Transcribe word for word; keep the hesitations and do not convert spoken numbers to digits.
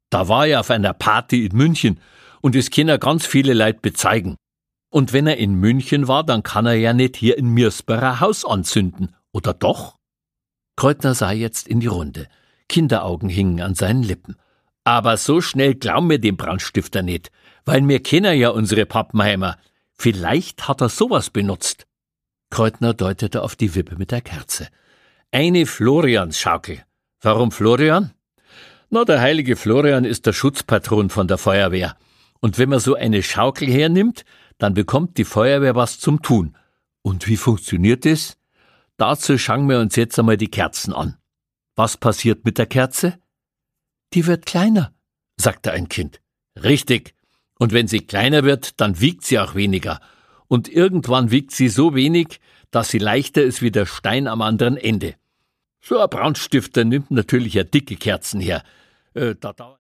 Da war er auf einer Party in München und es können ganz viele Leute bezeigen. Und wenn er in München war, dann kann er ja nicht hier in Mirsperer Haus anzünden, oder doch? Kreutner sah jetzt in die Runde. Kinderaugen hingen an seinen Lippen. Aber so schnell glauben wir dem Brandstifter nicht, weil wir kennen ja unsere Pappenheimer. Vielleicht hat er sowas benutzt. Kreutner deutete auf die Wippe mit der Kerze. Eine Floriansschaukel. Warum Florian? Na, der heilige Florian ist der Schutzpatron von der Feuerwehr. Und wenn man so eine Schaukel hernimmt, dann bekommt die Feuerwehr was zum Tun. Und wie funktioniert das? Dazu schauen wir uns jetzt einmal die Kerzen an. Was passiert mit der Kerze? Die wird kleiner, sagte ein Kind. Richtig. Und wenn sie kleiner wird, dann wiegt sie auch weniger. Und irgendwann wiegt sie so wenig, dass sie leichter ist wie der Stein am anderen Ende. So ein Brandstifter nimmt natürlich ja dicke Kerzen her. Äh, da dauert